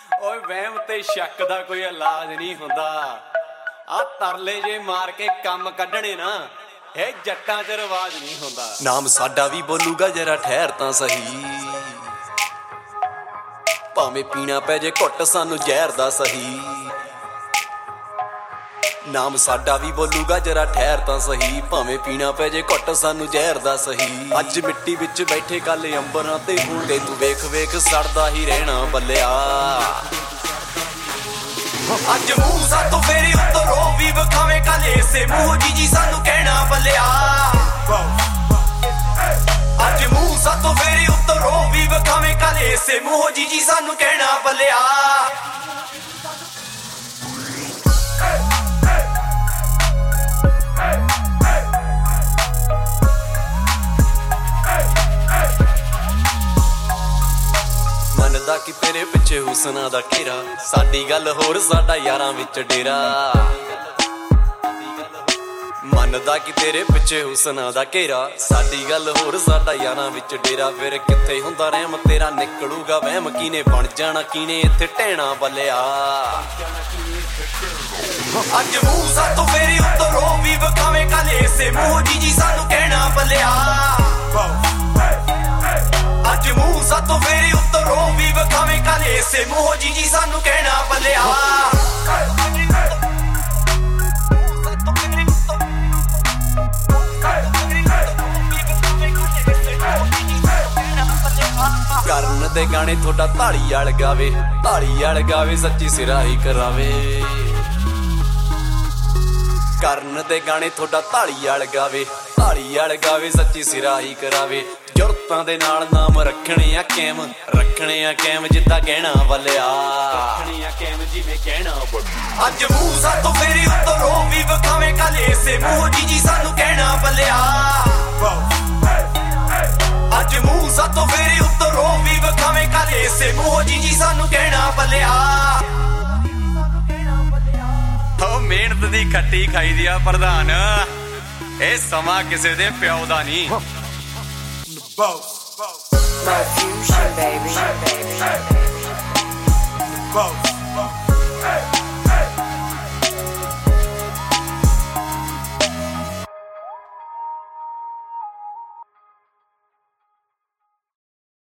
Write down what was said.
ਓਏ ਵਹਿਮ ਤੇ ਸ਼ੱਕ ਦਾ ਕੋਈ ਇਲਾਜ ਨਹੀਂ ਹੁੰਦਾ। ਆ ਤਰਲੇ ਜੇ ਮਾਰ ਕੇ ਕੰਮ ਕੱਢਣੇ ਨਾ, ਇਹ ਜੱਟਾਂ 'ਚ ਰਿਵਾਜ ਨਹੀਂ ਹੁੰਦਾ। ਨਾਮ ਸਾਡਾ ਵੀ ਬੋਲੂਗਾ ਜਰਾ ਠਹਿਰ ਤਾਂ ਸਹੀ, ਭਾਵੇਂ ਪੀਣਾ ਪੈ ਜੇ ਘੁੱਟ ਸਾਨੂੰ ਜ਼ਹਿਰ ਦਾ ਸਹੀ। ਨਾਮ ਸਾਡਾ ਵੀ ਬੋਲੂਗਾ ਜਰਾ ਠਹਿਰ ਤਾਂ ਸਹੀ, ਭਾਵੇਂ ਪੀਣਾ ਪੈ ਜੇ ਘੁੱਟ ਸਾਨੂੰ ਜ਼ਹਿਰ ਦਾ ਸਹੀ। ਅੱਜ ਮਿੱਟੀ ਵਿੱਚ ਬੈਠੇ ਕੱਲ ਅੰਬਰਾਂ ਤੇ ਹੁਣ ਤੇ ਤੂੰ ਵੇਖ ਵੇਖ ਸੜਦਾ ਹੀ ਰਹਿਣਾ ਬੱਲਿਆ। ਅੱਜ ਮੂੰਹ ਸਾਤੋਂ ਫੇਰੇ ਉੱਤੋਂ ਰੋ ਵੀ ਵਿਖਾਵੇਂ ਕੱਲ ਇਸੇ ਮੂੰਹ ਜੀ ਸਾਨੂੰ ਕਹਿਣਾ ਬੱਲਿਆ। ਅੱਜ ਮੂੰਹ ਸਾਤੋਂ ਫੇਰੇ ਉੱਤੋਂ ਰੋ ਵੀ ਵਿਖਾਵੇਂ ਕੱਲ ਇਸੇ ਮੂੰਹ ਜੀ ਸਾਨੂੰ ਕਹਿਣਾ ਬੱਲਿਆ। ਮੰਨਦਾ ਕਿ ਤੇਰੇ ਪਿੱਛੇ ਹੁਸਨਾਂ ਦਾ ਘੇਰਾ, ਸਾਡੀ ਗੱਲ ਹੋਰ ਸਾਡਾ ਯਾਰਾਂ ਵਿੱਚ ਡੇਰਾ। ਮੰਨਦਾ ਕਿ ਤੇਰੇ ਪਿੱਛੇ ਹੁਸਨਾਂ ਦਾ ਘੇਰਾ, ਸਾਡੀ ਗੱਲ ਹੋਰ ਸਾਡਾ ਯਾਰਾਂ ਵਿੱਚ ਡੇਰਾ। ਫਿਰ ਕਿੱਥੇ ਹੁੰਦਾ ਰਹਿਮ ਤੇਰਾ ਨਿਕਲੂਗਾ ਵਹਿਮ, ਕੀਨੇ ਬਣ ਜਾਣਾ ਕੀਨੇ ਇੱਥੇ ਟਹਿਣਾ ਬੱਲਿਆ। ਅੱਜ ਮੂੰਹ ਸਾਤੋਂ ਫੇਰੇ ਉੱਤੋਂ ਰੋ ਵੀ ਵਿਖਾਵੇਂ ਕੱਲ ਇਸੇ ਮੂੰਹ ਜੀ ਸਾਨੂੰ ਕਹਿਣਾ ਬੱਲਿਆ। ਅੱਜ ਮੂੰਹ ਸਾਤੋਂ ਫੇਰੇ ਉੱਤੋਂ ਰੋ ਵੀ ਵਿਖਾਵੇਂ ਕੱਲ ਇਸੇ ਮੂੰਹ ਜੀ ਸਾਨੂੰ ਕਹਿਣਾ ਬੱਲਿਆ। ਕਰਨ ਦੇ ਗਾਣੇ ਤੁਹਾਡਾ ਤਾੜੀ ਵਾਲ ਗਾਵੇ, ਤਾੜੀ ਵਾਲ ਗਾਵੇ ਸੱਚੀ ਸਿਰਾਹੀ ਕਰਾਵੇ। ਕਰਨ ਦੇ ਗਾਣੇ ਤੁਹਾਡਾ ਤਾੜੀ ਵਾਲ ਗਾਵੇ, ਤਾੜੀ ਵਾਲ ਗਾਵੇ ਸੱਚੀ ਸਿਰਾਹੀ ਕਰਾਵੇ। ਜੁਰਤਾਂ ਦੇ ਨਾਲ ਨਾਮ ਰੱਖਣੇ ਆ ਕੈਮ, ਰੱਖਣੇ ਆ ਕੈਮ ਜਿੱਦਾਂ ਕਹਿਣਾ ਬੱਲਿਆ। ਰੱਖਣੇ ਆ ਕੈਮ ਜਿਵੇਂ ਕਹਿਣਾ ਬੱਲਿਆ। ਅੱਜ ਮੂੰਹ ਸਾਤੋਂ ਫੇਰੇ ਉੱਤੋਂ ਰੋ ਵੀ ਵਿਖਾਵੇਂ ਕੱਲ ਇਸੇ ਮੂੰਹ ਜੀ ਸਾਨੂੰ ਕਹਿਣਾ ਬੱਲਿਆ। ਅੱਜ ਮੂੰਹ ਸਾਤੋਂ ਫੇਰੇ ਉੱਤੋਂ ਰੋ ਵੀ ਵਿਖਾਵੇਂ ਕੱਲ ਇਸੇ ਮੂੰਹ ਜੀ ਸਾਨੂੰ ਕਹਿਣਾ ਬੱਲਿਆ। ਓ ਮਿਹਨਤ ਦੀ ਖੱਟੀ ਖਾਈ ਦੀ ਆ ਪ੍ਰਧਾਨ, ਇਹ ਸਮਾਂ ਕਿਸੇ ਦੇ ਪਿਓ ਦਾ ਨਹੀਂ। Mo Fusion, baby.